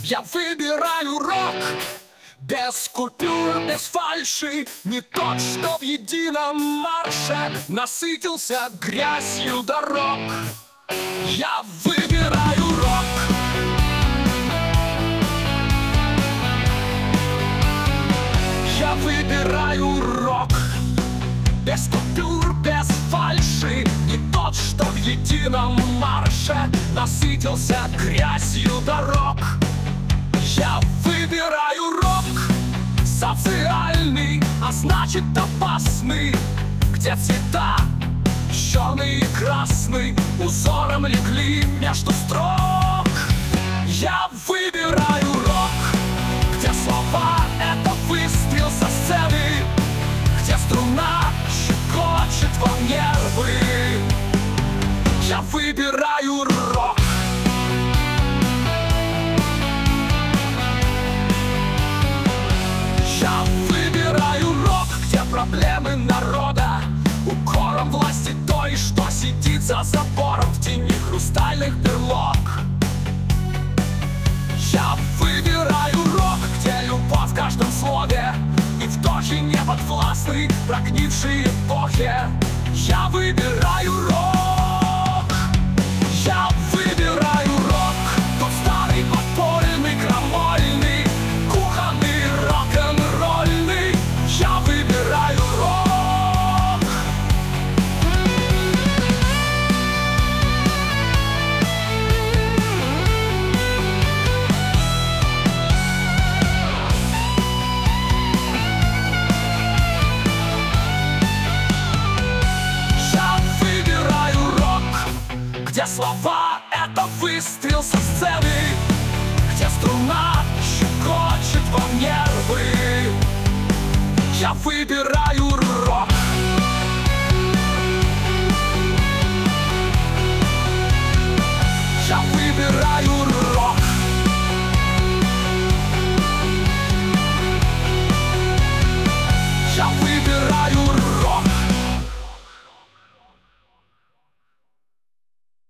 Я выбираю рок, без купюр, без фальши. Не тот, что в едином марше насытился грязью дорог. Я выбираю рок. Я выбираю рок, без купюр, без фальши. Не тот, что в едином марше насытился грязью дорог. Я выбираю рок, социальный, а значит опасный, где цвета черный и красный узором легли между строк. Я выбираю рок, где слова — это выстрел со сцены, где струна щекочет вам нервы. Я выбираю рок. Я выбираю рок, где проблемы народа укором власти той, что сидит за забором в тени хрустальных берлог. Я выбираю рок, где любовь в каждом слове и вдохе неподвластны прогнившей эпохе. Я выбираю рок. Я выбираю рок, тот старый подпольный, крамольный, кухонный, рок-н-ролльный. Я выбираю рок. Я выбираю рок, где слова — это выстрел со сцены, где струна щекочет вам нервы. Я выбираю рок. Я выбираю